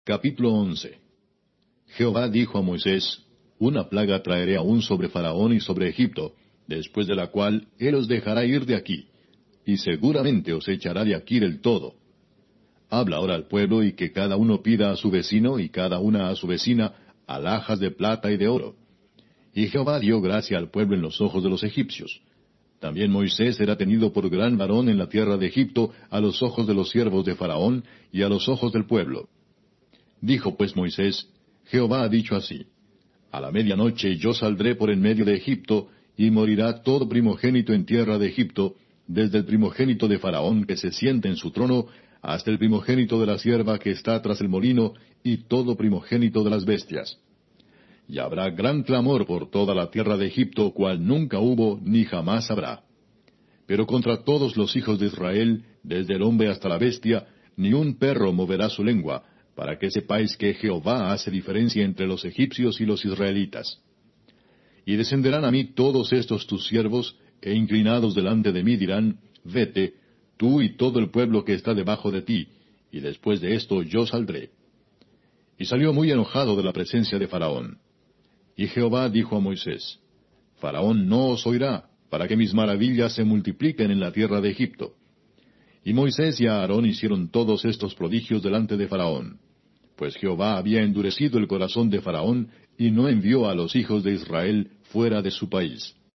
Capítulo 11. Jehová dijo a Moisés: Una plaga traeré aún sobre Faraón y sobre Egipto, después de la cual él os dejará ir de aquí, y seguramente os echará de aquí del todo. Habla ahora al pueblo, y que cada uno pida a su vecino, y cada una a su vecina, alhajas de plata y de oro. Y Jehová dio gracia al pueblo en los ojos de los egipcios. También Moisés era tenido por gran varón en la tierra de Egipto a los ojos de los siervos de Faraón y a los ojos del pueblo. Dijo pues Moisés: Jehová ha dicho así: A la medianoche yo saldré por en medio de Egipto, y morirá todo primogénito en tierra de Egipto, desde el primogénito de Faraón que se siente en su trono, hasta el primogénito de la sierva que está tras el molino, y todo primogénito de las bestias. Y habrá gran clamor por toda la tierra de Egipto, cual nunca hubo ni jamás habrá. Pero contra todos los hijos de Israel, desde el hombre hasta la bestia, ni un perro moverá su lengua, para que sepáis que Jehová hace diferencia entre los egipcios y los israelitas. Y descenderán a mí todos estos tus siervos, e inclinados delante de mí dirán: Vete, tú y todo el pueblo que está debajo de ti, y después de esto yo saldré. Y salió muy enojado de la presencia de Faraón. Y Jehová dijo a Moisés: Faraón no os oirá, para que mis maravillas se multipliquen en la tierra de Egipto. Y Moisés y Aarón hicieron todos estos prodigios delante de Faraón. Pues Jehová había endurecido el corazón de Faraón, y no envió a los hijos de Israel fuera de su país.